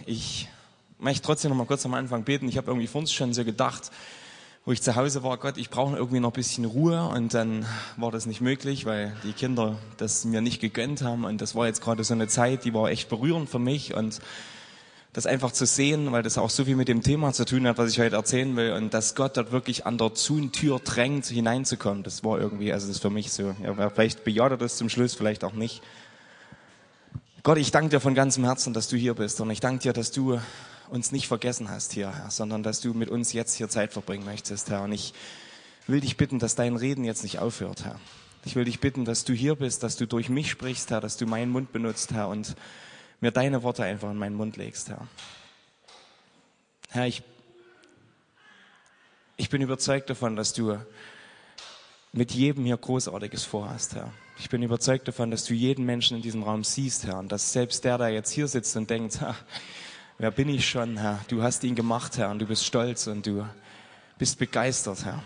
Ich möchte trotzdem noch mal kurz am Anfang beten. Ich habe irgendwie vorhin schon so gedacht, wo ich zu Hause war, Gott, ich brauche irgendwie noch ein bisschen Ruhe, und dann war das nicht möglich, weil die Kinder das mir nicht gegönnt haben, und das war jetzt gerade so eine Zeit, die war echt berührend für mich, und das einfach zu sehen, weil das auch so viel mit dem Thema zu tun hat, was ich heute erzählen will, und dass Gott dort wirklich an der Tür drängt, hineinzukommen, das war irgendwie, also das ist für mich so, ja, vielleicht bejaht er das zum Schluss, vielleicht auch nicht. Gott, ich danke dir von ganzem Herzen, dass du hier bist, und ich danke dir, dass du uns nicht vergessen hast hier, Herr, sondern dass du mit uns jetzt hier Zeit verbringen möchtest, Herr. Und ich will dich bitten, dass dein Reden jetzt nicht aufhört, Herr. Ich will dich bitten, dass du hier bist, dass du durch mich sprichst, Herr, dass du meinen Mund benutzt, Herr, und mir deine Worte einfach in meinen Mund legst, Herr. Herr, ich bin überzeugt davon, dass du mit jedem hier Großartiges vorhast, Herr. Ich bin überzeugt davon, dass du jeden Menschen in diesem Raum siehst, Herr, und dass selbst der jetzt hier sitzt und denkt, wer bin ich schon, Herr? Du hast ihn gemacht, Herr, und du bist stolz und du bist begeistert, Herr.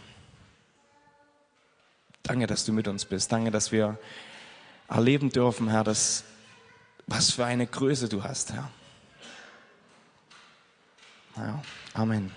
Danke, dass du mit uns bist. Danke, dass wir erleben dürfen, Herr, was für eine Größe du hast, Herr. Ja, Amen.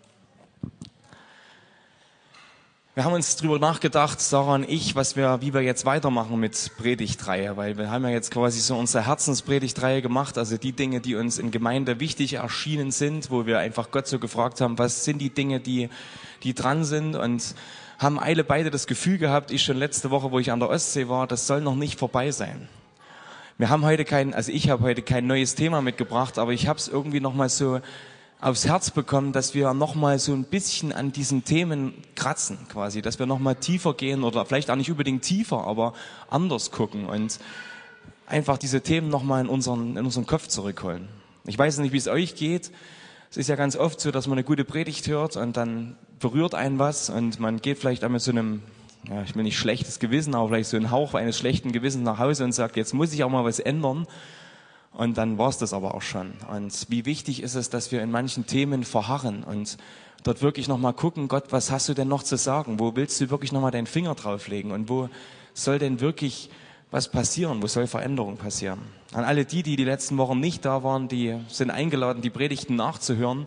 Wir haben uns darüber nachgedacht, Sarah und ich, wie wir jetzt weitermachen mit Predigtreihe, weil wir haben ja jetzt quasi so unsere Herzenspredigtreihe gemacht, also die Dinge, die uns in Gemeinde wichtig erschienen sind, wo wir einfach Gott so gefragt haben, was sind die Dinge, die dran sind, und haben beide das Gefühl gehabt, ich schon letzte Woche, wo ich an der Ostsee war, das soll noch nicht vorbei sein. Ich habe heute kein neues Thema mitgebracht, aber ich habe es irgendwie nochmal so aufs Herz bekommen, dass wir nochmal so ein bisschen an diesen Themen kratzen quasi, dass wir nochmal tiefer gehen oder vielleicht auch nicht unbedingt tiefer, aber anders gucken und einfach diese Themen nochmal in unseren Kopf zurückholen. Ich weiß nicht, wie es euch geht. Es ist ja ganz oft so, dass man eine gute Predigt hört und dann berührt einen was und man geht vielleicht auch mit so einem, ja, ich will nicht schlechtes Gewissen, aber vielleicht so ein Hauch eines schlechten Gewissens nach Hause und sagt, jetzt muss ich auch mal was ändern. Und dann war es das aber auch schon. Und wie wichtig ist es, dass wir in manchen Themen verharren und dort wirklich nochmal gucken, Gott, was hast du denn noch zu sagen? Wo willst du wirklich nochmal deinen Finger drauflegen? Und wo soll denn wirklich was passieren? Wo soll Veränderung passieren? An alle die letzten Wochen nicht da waren, die sind eingeladen, die Predigten nachzuhören,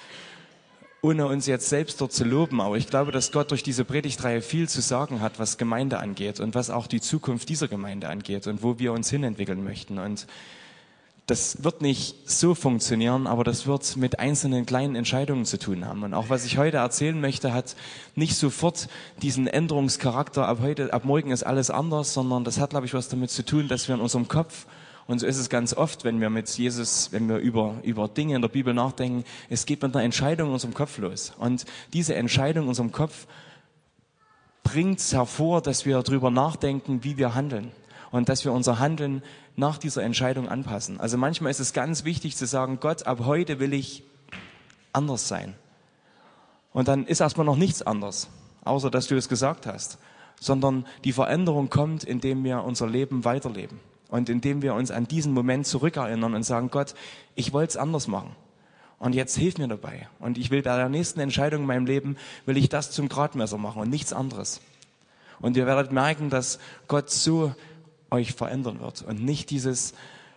ohne uns jetzt selbst dort zu loben. Aber ich glaube, dass Gott durch diese Predigtreihe viel zu sagen hat, was Gemeinde angeht und was auch die Zukunft dieser Gemeinde angeht und wo wir uns hinentwickeln möchten. Und das wird nicht so funktionieren, aber das wird mit einzelnen kleinen Entscheidungen zu tun haben. Und auch was ich heute erzählen möchte, hat nicht sofort diesen Änderungscharakter, ab morgen ist alles anders, sondern das hat, glaube ich, was damit zu tun, dass wir in unserem Kopf, und so ist es ganz oft, wenn wir mit Jesus, wenn wir über Dinge in der Bibel nachdenken, es geht mit einer Entscheidung in unserem Kopf los. Und diese Entscheidung in unserem Kopf bringt es hervor, dass wir darüber nachdenken, wie wir handeln. Und dass wir unser Handeln nach dieser Entscheidung anpassen. Also manchmal ist es ganz wichtig zu sagen, Gott, ab heute will ich anders sein. Und dann ist erstmal noch nichts anders, außer dass du es gesagt hast. Sondern die Veränderung kommt, indem wir unser Leben weiterleben. Und indem wir uns an diesen Moment zurückerinnern und sagen, Gott, ich wollte es anders machen. Und jetzt hilf mir dabei. Und ich will bei der nächsten Entscheidung in meinem Leben, will ich das zum Gradmesser machen und nichts anderes. Und ihr werdet merken, dass Gott so euch verändern wird und nicht dieses,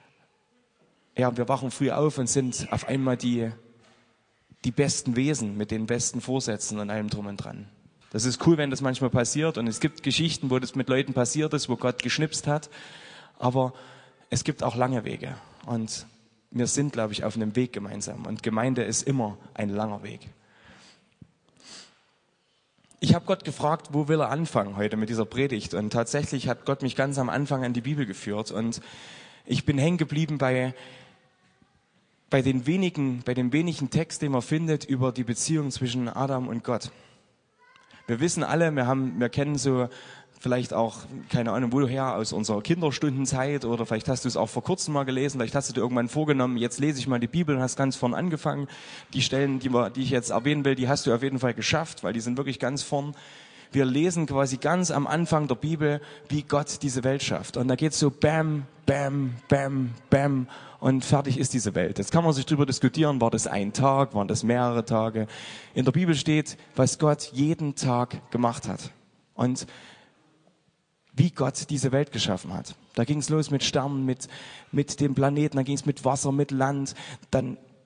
ja, wir wachen früh auf und sind auf einmal die besten Wesen mit den besten Vorsätzen und allem drum und dran. Das ist cool, wenn das manchmal passiert, und es gibt Geschichten, wo das mit Leuten passiert ist, wo Gott geschnipst hat, aber es gibt auch lange Wege und wir sind, glaube ich, auf einem Weg gemeinsam, und Gemeinde ist immer ein langer Weg. Ich habe Gott gefragt, wo will er anfangen heute mit dieser Predigt, und tatsächlich hat Gott mich ganz am Anfang an die Bibel geführt, und ich bin hängen geblieben bei dem wenigen Text, den man findet über die Beziehung zwischen Adam und Gott. Wir wissen alle, wir kennen so vielleicht auch, keine Ahnung woher, aus unserer Kinderstundenzeit, oder vielleicht hast du es auch vor kurzem mal gelesen, vielleicht hast du dir irgendwann vorgenommen, jetzt lese ich mal die Bibel und hast ganz vorn angefangen. Die Stellen, die ich jetzt erwähnen will, die hast du auf jeden Fall geschafft, weil die sind wirklich ganz vorn. Wir lesen quasi ganz am Anfang der Bibel, wie Gott diese Welt schafft. Und da geht's so bam, bam, bam, bam, und fertig ist diese Welt. Jetzt kann man sich darüber diskutieren, war das ein Tag, waren das mehrere Tage. In der Bibel steht, was Gott jeden Tag gemacht hat. Und wie Gott diese Welt geschaffen hat. Da ging es los mit Sternen, mit dem Planeten, dann ging es mit Wasser, mit Land, dann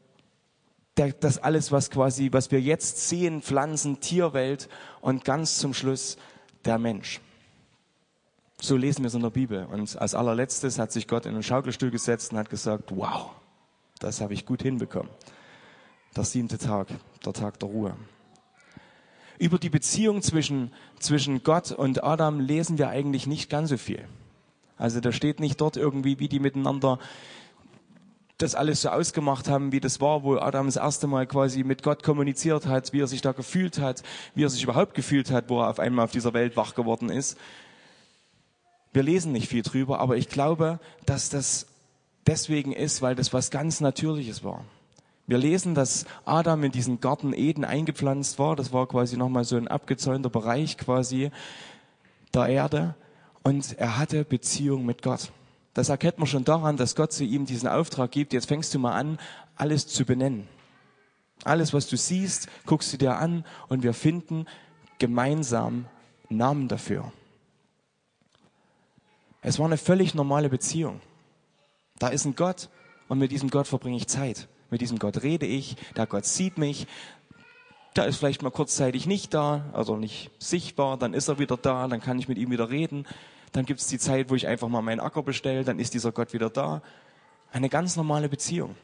das alles, was wir jetzt sehen, Pflanzen, Tierwelt und ganz zum Schluss der Mensch. So lesen wir es in der Bibel. Und als allerletztes hat sich Gott in einen Schaukelstuhl gesetzt und hat gesagt, wow, das habe ich gut hinbekommen. Der 7. Tag, der Tag der Ruhe. Über die Beziehung zwischen Gott und Adam lesen wir eigentlich nicht ganz so viel. Also da steht nicht dort irgendwie, wie die miteinander das alles so ausgemacht haben, wie das war, wo Adam das erste Mal quasi mit Gott kommuniziert hat, wie er sich da gefühlt hat, wie er sich überhaupt gefühlt hat, wo er auf einmal auf dieser Welt wach geworden ist. Wir lesen nicht viel drüber, aber ich glaube, dass das deswegen ist, weil das was ganz Natürliches war. Wir lesen, dass Adam in diesen Garten Eden eingepflanzt war. Das war quasi nochmal so ein abgezäunter Bereich quasi der Erde. Und er hatte Beziehung mit Gott. Das erkennt man schon daran, dass Gott zu ihm diesen Auftrag gibt. Jetzt fängst du mal an, alles zu benennen. Alles, was du siehst, guckst du dir an und wir finden gemeinsam Namen dafür. Es war eine völlig normale Beziehung. Da ist ein Gott und mit diesem Gott verbringe ich Zeit. Mit diesem Gott rede ich, der Gott sieht mich. Der ist vielleicht mal kurzzeitig nicht da, also nicht sichtbar, dann ist er wieder da, dann kann ich mit ihm wieder reden. Dann gibt es die Zeit, wo ich einfach mal meinen Acker bestelle, dann ist dieser Gott wieder da. Eine ganz normale Beziehung.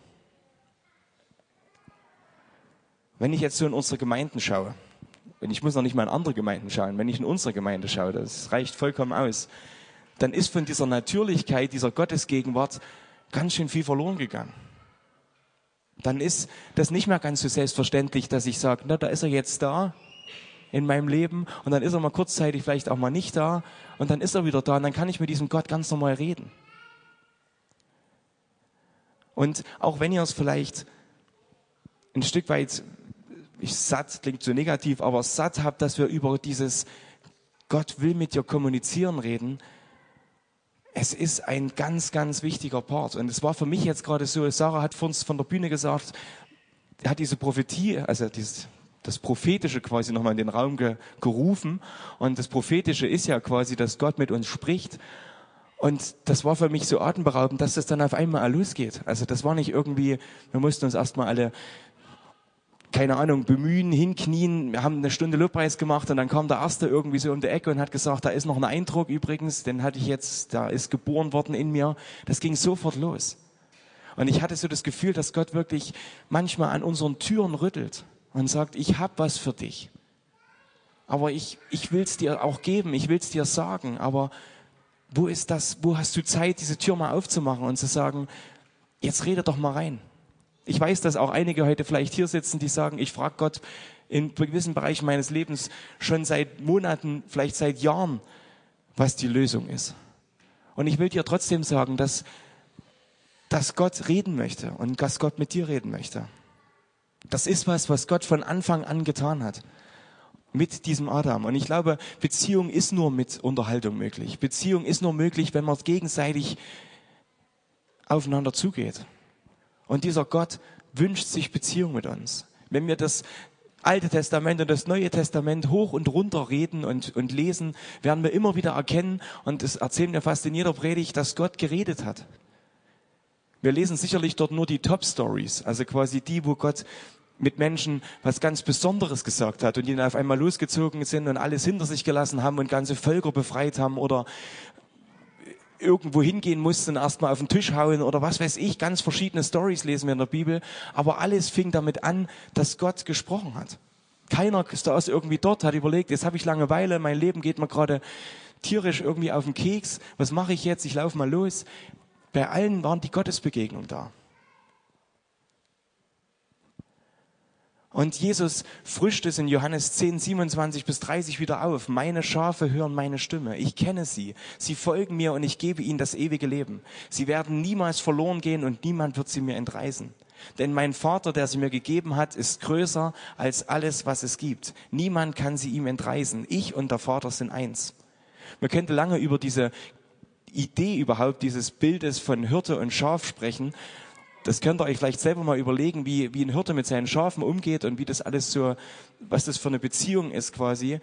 Wenn ich jetzt so in unsere Gemeinden schaue, ich muss noch nicht mal in andere Gemeinden schauen, wenn ich in unsere Gemeinde schaue, das reicht vollkommen aus, dann ist von dieser Natürlichkeit, dieser Gottesgegenwart ganz schön viel verloren gegangen. Dann ist das nicht mehr ganz so selbstverständlich, dass ich sage, na, da ist er jetzt da in meinem Leben und dann ist er mal kurzzeitig vielleicht auch mal nicht da und dann ist er wieder da und dann kann ich mit diesem Gott ganz normal reden. Und auch wenn ihr es vielleicht ein Stück weit, satt klingt so negativ, aber satt habt, dass wir über dieses Gott will mit dir kommunizieren reden, es ist ein ganz, ganz wichtiger Part. Und es war für mich jetzt gerade so, Sarah hat vor uns von der Bühne gesagt, er hat diese Prophetie, also das Prophetische quasi nochmal in den Raum gerufen. Und das Prophetische ist ja quasi, dass Gott mit uns spricht. Und das war für mich so atemberaubend, dass das dann auf einmal losgeht. Also das war nicht irgendwie, wir mussten uns erstmal alle, keine Ahnung, bemühen, hinknien. Wir haben eine Stunde Lobpreis gemacht und dann kam der Erste irgendwie so um die Ecke und hat gesagt, da ist noch ein Eindruck übrigens, den hatte ich jetzt, da ist geboren worden in mir. Das ging sofort los. Und ich hatte so das Gefühl, dass Gott wirklich manchmal an unseren Türen rüttelt und sagt, ich habe was für dich. Aber ich will es dir auch geben, ich will es dir sagen, aber wo ist das, wo hast du Zeit, diese Tür mal aufzumachen und zu sagen, jetzt rede doch mal rein. Ich weiß, dass auch einige heute vielleicht hier sitzen, die sagen, ich frage Gott in gewissen Bereichen meines Lebens schon seit Monaten, vielleicht seit Jahren, was die Lösung ist. Und ich will dir trotzdem sagen, dass Gott reden möchte und dass Gott mit dir reden möchte. Das ist was Gott von Anfang an getan hat. Mit diesem Adam. Und ich glaube, Beziehung ist nur mit Unterhaltung möglich. Beziehung ist nur möglich, wenn man gegenseitig aufeinander zugeht. Und dieser Gott wünscht sich Beziehung mit uns. Wenn wir das Alte Testament und das Neue Testament hoch und runter reden und lesen, werden wir immer wieder erkennen, und das erzählen wir fast in jeder Predigt, dass Gott geredet hat. Wir lesen sicherlich dort nur die Top-Stories, also quasi die, wo Gott mit Menschen was ganz Besonderes gesagt hat und die dann auf einmal losgezogen sind und alles hinter sich gelassen haben und ganze Völker befreit haben oder irgendwo hingehen mussten, erstmal auf den Tisch hauen oder was weiß ich, ganz verschiedene Stories lesen wir in der Bibel, aber alles fing damit an, dass Gott gesprochen hat. Keiner saß irgendwie dort, hat überlegt, jetzt habe ich Langeweile, mein Leben geht mir gerade tierisch irgendwie auf den Keks, was mache ich jetzt, ich laufe mal los. Bei allen waren die Gottesbegegnung da. Und Jesus frischt es in Johannes 10, 27 bis 30 wieder auf. Meine Schafe hören meine Stimme. Ich kenne sie. Sie folgen mir und ich gebe ihnen das ewige Leben. Sie werden niemals verloren gehen und niemand wird sie mir entreißen. Denn mein Vater, der sie mir gegeben hat, ist größer als alles, was es gibt. Niemand kann sie ihm entreißen. Ich und der Vater sind eins. Man könnte lange über diese Idee überhaupt, dieses Bildes von Hirte und Schaf sprechen. Das könnt ihr euch vielleicht selber mal überlegen, wie ein Hirte mit seinen Schafen umgeht und wie das alles so, was das für eine Beziehung ist quasi.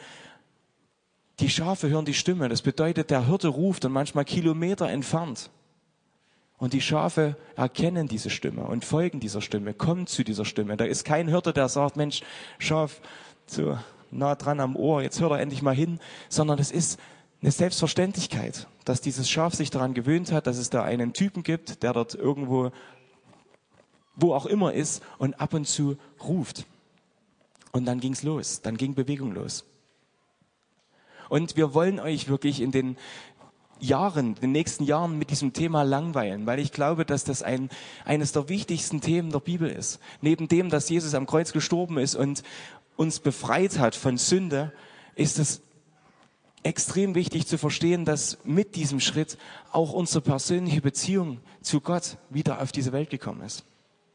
Die Schafe hören die Stimme. Das bedeutet, der Hirte ruft und manchmal Kilometer entfernt. Und die Schafe erkennen diese Stimme und folgen dieser Stimme, kommen zu dieser Stimme. Da ist kein Hirte, der sagt, Mensch, Schaf, so nah dran am Ohr, jetzt hört er endlich mal hin, sondern es ist eine Selbstverständlichkeit, dass dieses Schaf sich daran gewöhnt hat, dass es da einen Typen gibt, der dort irgendwo, wo auch immer ist und ab und zu ruft. Und dann ging's los, dann ging Bewegung los. Und wir wollen euch wirklich in den nächsten Jahren mit diesem Thema langweilen, weil ich glaube, dass das eines der wichtigsten Themen der Bibel ist. Neben dem, dass Jesus am Kreuz gestorben ist und uns befreit hat von Sünde, ist es extrem wichtig zu verstehen, dass mit diesem Schritt auch unsere persönliche Beziehung zu Gott wieder auf diese Welt gekommen ist.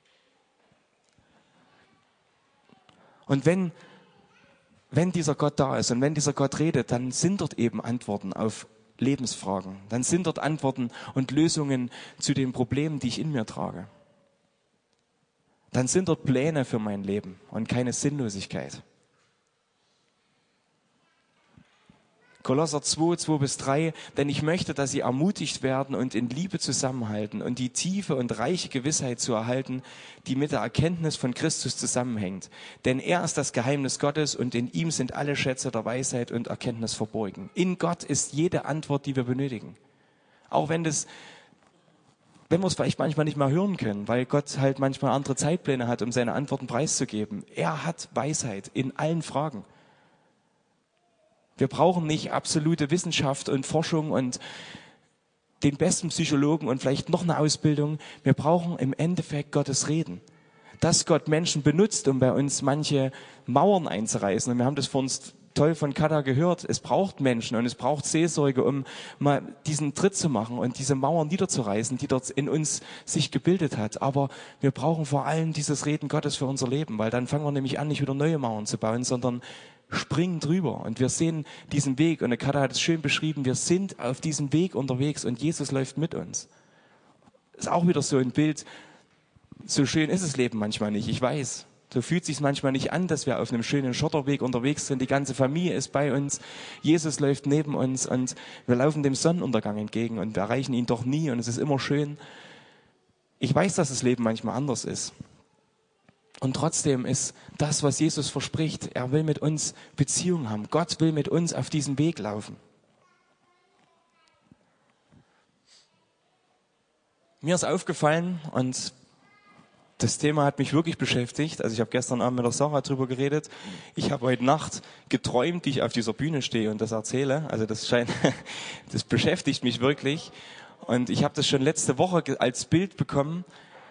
Und wenn dieser Gott da ist und wenn dieser Gott redet, dann sind dort eben Antworten auf Lebensfragen. Dann sind dort Antworten und Lösungen zu den Problemen, die ich in mir trage. Dann sind dort Pläne für mein Leben und keine Sinnlosigkeit. Kolosser 2, 2-3, denn ich möchte, dass sie ermutigt werden und in Liebe zusammenhalten und die tiefe und reiche Gewissheit zu erhalten, die mit der Erkenntnis von Christus zusammenhängt. Denn er ist das Geheimnis Gottes und in ihm sind alle Schätze der Weisheit und Erkenntnis verborgen. In Gott ist jede Antwort, die wir benötigen. Auch wenn wir es vielleicht manchmal nicht mal hören können, weil Gott halt manchmal andere Zeitpläne hat, um seine Antworten preiszugeben. Er hat Weisheit in allen Fragen. Wir brauchen nicht absolute Wissenschaft und Forschung und den besten Psychologen und vielleicht noch eine Ausbildung. Wir brauchen im Endeffekt Gottes Reden. Dass Gott Menschen benutzt, um bei uns manche Mauern einzureißen. Und wir haben das vor uns toll von Kada gehört. Es braucht Menschen und es braucht Seelsorge, um mal diesen Tritt zu machen und diese Mauern niederzureißen, die dort in uns sich gebildet hat. Aber wir brauchen vor allem dieses Reden Gottes für unser Leben, weil dann fangen wir nämlich an, nicht wieder neue Mauern zu bauen, sondern springen drüber und wir sehen diesen Weg und der Kada hat es schön beschrieben, wir sind auf diesem Weg unterwegs und Jesus läuft mit uns. Das ist auch wieder so ein Bild, so schön ist das Leben manchmal nicht, ich weiß. So fühlt es sich manchmal nicht an, dass wir auf einem schönen Schotterweg unterwegs sind, die ganze Familie ist bei uns, Jesus läuft neben uns und wir laufen dem Sonnenuntergang entgegen und wir erreichen ihn doch nie und es ist immer schön. Ich weiß, dass das Leben manchmal anders ist. Und trotzdem ist das, was Jesus verspricht, er will mit uns Beziehung haben. Gott will mit uns auf diesem Weg laufen. Mir ist aufgefallen und das Thema hat mich wirklich beschäftigt. Also ich habe gestern Abend mit der Sarah drüber geredet. Ich habe heute Nacht geträumt, wie ich auf dieser Bühne stehe und das erzähle. Also das beschäftigt mich wirklich. Und ich habe das schon letzte Woche als Bild bekommen,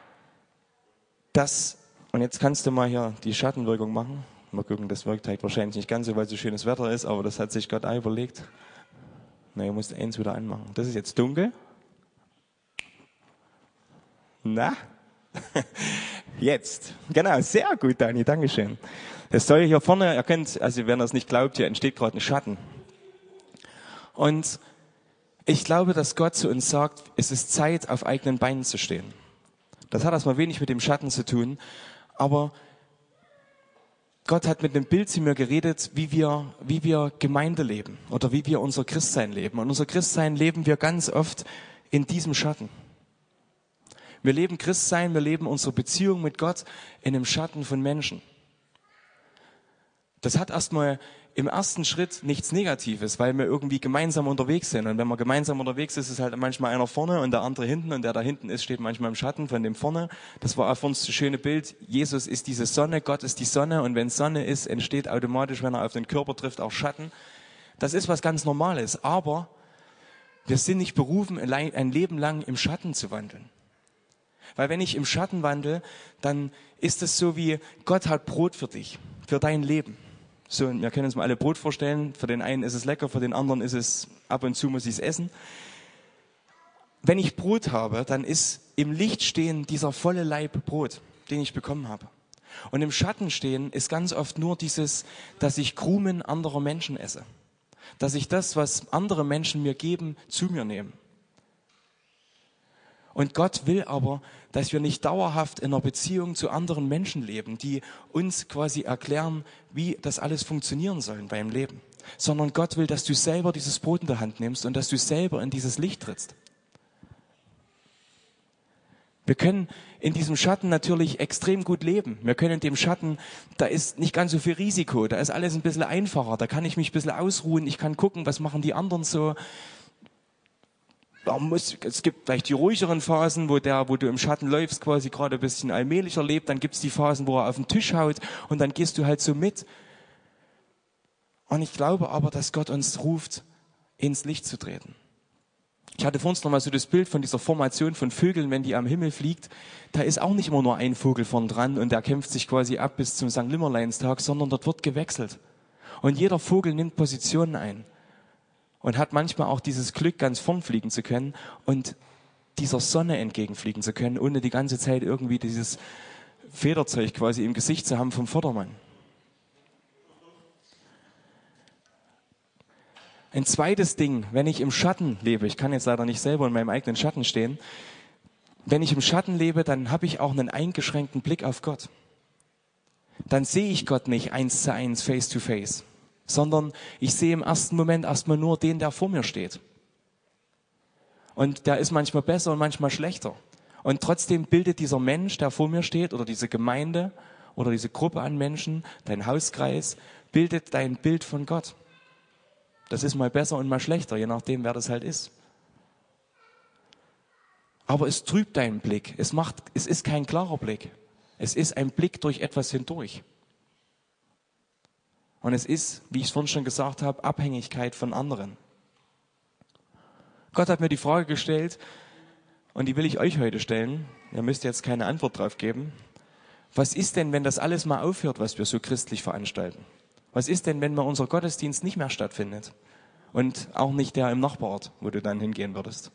und jetzt kannst du mal hier die Schattenwirkung machen. Mal gucken, das wirkt halt wahrscheinlich nicht ganz so, weil so schönes Wetter ist, aber das hat sich Gott auch überlegt. Na, ihr müsst eins wieder anmachen. Das ist jetzt dunkel. Na? Jetzt. Genau, sehr gut, Dani, Dankeschön. Das soll hier vorne, ihr könnt, also wenn ihr es nicht glaubt, hier entsteht gerade ein Schatten. Und ich glaube, dass Gott zu uns sagt, es ist Zeit, auf eigenen Beinen zu stehen. Das hat erstmal wenig mit dem Schatten zu tun, aber Gott hat mit einem Bild zu mir geredet, wie wir Gemeinde leben oder wie wir unser Christsein leben. Und unser Christsein leben wir ganz oft in diesem Schatten. Wir leben Christsein, wir leben unsere Beziehung mit Gott in einem Schatten von Menschen. Das hat erstmal im ersten Schritt nichts Negatives, weil wir irgendwie gemeinsam unterwegs sind. Und wenn man gemeinsam unterwegs ist, ist halt manchmal einer vorne und der andere hinten. Und der da hinten ist, steht manchmal im Schatten von dem vorne. Das war auch für uns das schöne Bild. Jesus ist diese Sonne, Gott ist die Sonne. Und wenn Sonne ist, entsteht automatisch, wenn er auf den Körper trifft, auch Schatten. Das ist was ganz Normales. Aber wir sind nicht berufen, ein Leben lang im Schatten zu wandeln. Weil wenn ich im Schatten wandle, dann ist es so wie, Gott hat Brot für dich, für dein Leben. So, und wir können uns mal alle Brot vorstellen. Für den einen ist es lecker, für den anderen ist es, ab und zu muss ich es essen. Wenn ich Brot habe, dann ist im Licht stehen dieser volle Laib Brot, den ich bekommen habe. Und im Schatten stehen ist ganz oft nur dieses, dass ich Krumen anderer Menschen esse. Dass ich das, was andere Menschen mir geben, zu mir nehme. Und Gott will aber, dass wir nicht dauerhaft in einer Beziehung zu anderen Menschen leben, die uns quasi erklären, wie das alles funktionieren soll beim Leben. Sondern Gott will, dass du selber dieses Brot in der Hand nimmst und dass du selber in dieses Licht trittst. Wir können in diesem Schatten natürlich extrem gut leben. Wir können in dem Schatten, da ist nicht ganz so viel Risiko, da ist alles ein bisschen einfacher, da kann ich mich ein bisschen ausruhen, ich kann gucken, was machen die anderen so. Es gibt vielleicht die ruhigeren Phasen, wo du im Schatten läufst, quasi gerade ein bisschen allmählicher lebt, dann gibt es die Phasen, wo er auf den Tisch haut und dann gehst du halt so mit. Und ich glaube aber, dass Gott uns ruft, ins Licht zu treten. Ich hatte vorhin noch mal so das Bild von dieser Formation von Vögeln, wenn die am Himmel fliegt. Da ist auch nicht immer nur ein Vogel vorn dran und der kämpft sich quasi ab bis zum St. Nimmerleinstag, sondern dort wird gewechselt. Und jeder Vogel nimmt Positionen ein und hat manchmal auch dieses Glück, ganz vorn fliegen zu können und dieser Sonne entgegenfliegen zu können, ohne die ganze Zeit irgendwie dieses Federzeug quasi im Gesicht zu haben vom Vordermann. Ein zweites Ding, wenn ich im Schatten lebe, ich kann jetzt leider nicht selber in meinem eigenen Schatten stehen, wenn ich im Schatten lebe, dann habe ich auch einen eingeschränkten Blick auf Gott. Dann sehe ich Gott nicht 1:1, face to face, sondern ich sehe im ersten Moment erstmal nur den, der vor mir steht. Und der ist manchmal besser und manchmal schlechter. Und trotzdem bildet dieser Mensch, der vor mir steht, oder diese Gemeinde oder diese Gruppe an Menschen, dein Hauskreis, bildet dein Bild von Gott. Das ist mal besser und mal schlechter, je nachdem, wer das halt ist. Aber es trübt deinen Blick. Es ist kein klarer Blick. Es ist ein Blick durch etwas hindurch. Und es ist, wie ich es vorhin schon gesagt habe, Abhängigkeit von anderen. Gott hat mir die Frage gestellt, und die will ich euch heute stellen. Ihr müsst jetzt keine Antwort drauf geben. Was ist denn, wenn das alles mal aufhört, was wir so christlich veranstalten? Was ist denn, wenn mal unser Gottesdienst nicht mehr stattfindet? Und auch nicht der im Nachbarort, wo du dann hingehen würdest?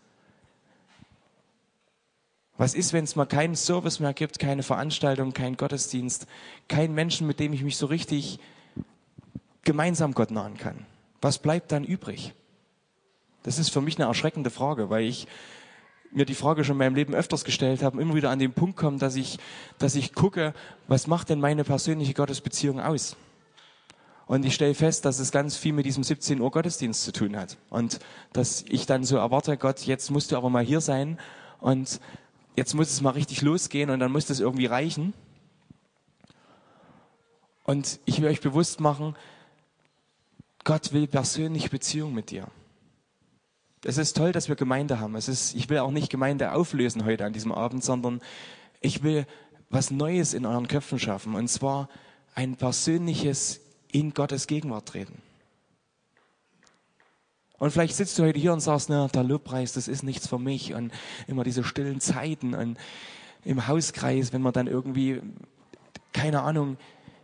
Was ist, wenn es mal keinen Service mehr gibt, keine Veranstaltung, keinen Gottesdienst, keinen Menschen, mit dem ich mich so richtig gemeinsam Gott nahen kann? Was bleibt dann übrig? Das ist für mich eine erschreckende Frage, weil ich mir die Frage schon in meinem Leben öfters gestellt habe, immer wieder an den Punkt komme, dass ich gucke, was macht denn meine persönliche Gottesbeziehung aus? Und ich stelle fest, dass es ganz viel mit diesem 17 Uhr Gottesdienst zu tun hat. Und dass ich dann so erwarte, Gott, jetzt musst du aber mal hier sein und jetzt muss es mal richtig losgehen und dann muss das irgendwie reichen. Und ich will euch bewusst machen, Gott will persönliche Beziehung mit dir. Es ist toll, dass wir Gemeinde haben. Ich will auch nicht Gemeinde auflösen heute an diesem Abend, sondern ich will was Neues in euren Köpfen schaffen. Und zwar ein persönliches in Gottes Gegenwart treten. Und vielleicht sitzt du heute hier und sagst, na, der Lobpreis, das ist nichts für mich. Und immer diese stillen Zeiten und im Hauskreis, wenn man dann irgendwie, keine Ahnung,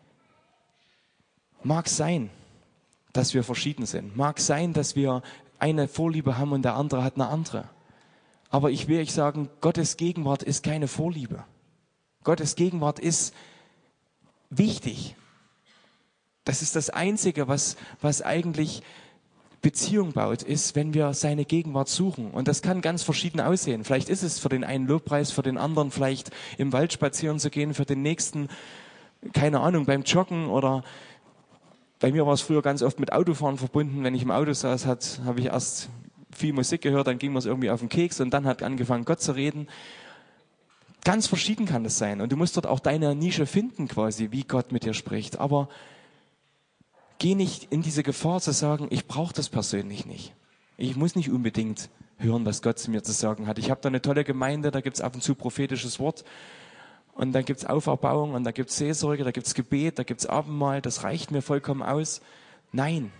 mag sein, dass wir verschieden sind. Mag sein, dass wir eine Vorliebe haben und der andere hat eine andere. Aber ich will euch sagen, Gottes Gegenwart ist keine Vorliebe. Gottes Gegenwart ist wichtig. Das ist das Einzige, was eigentlich Beziehung baut, ist, wenn wir seine Gegenwart suchen. Und das kann ganz verschieden aussehen. Vielleicht ist es für den einen Lobpreis, für den anderen vielleicht im Wald spazieren zu gehen, für den nächsten, keine Ahnung, beim Joggen oder bei mir war es früher ganz oft mit Autofahren verbunden. Wenn ich im Auto saß, habe ich erst viel Musik gehört, dann ging mir es irgendwie auf den Keks und dann hat angefangen, Gott zu reden. Ganz verschieden kann das sein. Und du musst dort auch deine Nische finden quasi, wie Gott mit dir spricht. Aber geh nicht in diese Gefahr zu sagen, ich brauche das persönlich nicht. Ich muss nicht unbedingt hören, was Gott zu mir zu sagen hat. Ich habe da eine tolle Gemeinde, da gibt es ab und zu prophetisches Wort. Und dann gibt es Auferbauung und da gibt es Seelsorge, da gibt es Gebet, da gibt es Abendmahl. Das reicht mir vollkommen aus. Nein.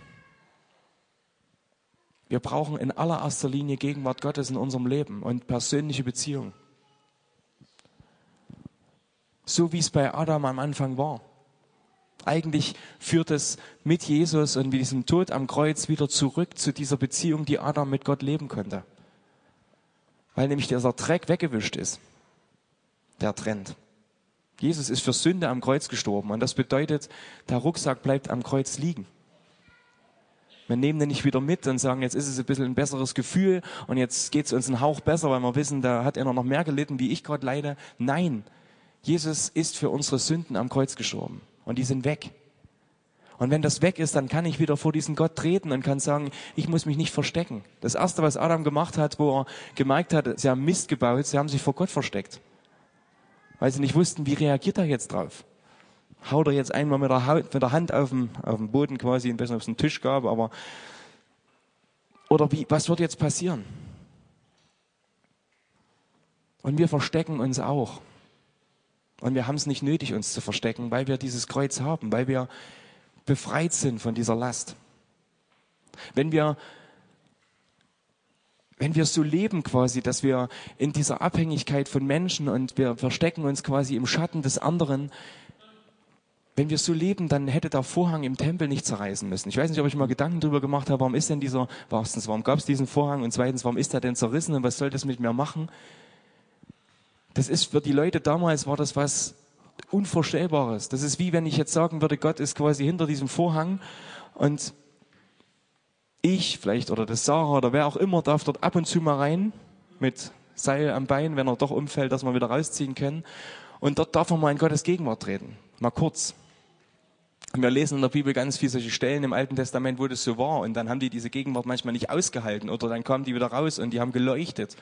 Wir brauchen in allererster Linie Gegenwart Gottes in unserem Leben und persönliche Beziehung. So wie es bei Adam am Anfang war. Eigentlich führt es mit Jesus und mit diesem Tod am Kreuz wieder zurück zu dieser Beziehung, die Adam mit Gott leben konnte. Weil nämlich dieser Dreck weggewischt ist. Der trennt. Jesus ist für Sünde am Kreuz gestorben und das bedeutet, der Rucksack bleibt am Kreuz liegen. Wir nehmen den nicht wieder mit und sagen, jetzt ist es ein bisschen ein besseres Gefühl und jetzt geht es uns einen Hauch besser, weil wir wissen, da hat einer noch mehr gelitten, wie ich gerade leide. Nein, Jesus ist für unsere Sünden am Kreuz gestorben und die sind weg. Und wenn das weg ist, dann kann ich wieder vor diesen Gott treten und kann sagen, ich muss mich nicht verstecken. Das Erste, was Adam gemacht hat, wo er gemerkt hat, sie haben Mist gebaut, sie haben sich vor Gott versteckt. weil sie nicht wussten, wie reagiert er jetzt drauf. Haut er jetzt einmal mit der Hand auf dem Boden quasi, ein bisschen auf den Tisch gab, aber oder was wird jetzt passieren? Und wir verstecken uns auch. Und wir haben es nicht nötig, uns zu verstecken, weil wir dieses Kreuz haben, weil wir befreit sind von dieser Last. Wenn wir so leben quasi, dass wir in dieser Abhängigkeit von Menschen und wir verstecken uns quasi im Schatten des anderen, wenn wir so leben, dann hätte der Vorhang im Tempel nicht zerreißen müssen. Ich weiß nicht, ob ich mal Gedanken darüber gemacht habe, warum gab es diesen Vorhang und zweitens, warum ist der denn zerrissen und was soll das mit mir machen? Das ist für die Leute damals, war das was Unvorstellbares. Das ist wie wenn ich jetzt sagen würde, Gott ist quasi hinter diesem Vorhang und ich vielleicht oder das Sarah oder wer auch immer darf dort ab und zu mal rein mit Seil am Bein, wenn er doch umfällt, dass wir wieder rausziehen können. Und dort darf man mal in Gottes Gegenwart treten. Mal kurz. Und wir lesen in der Bibel ganz viele solche Stellen im Alten Testament, wo das so war. Und dann haben die diese Gegenwart manchmal nicht ausgehalten. Oder dann kamen die wieder raus und die haben geleuchtet.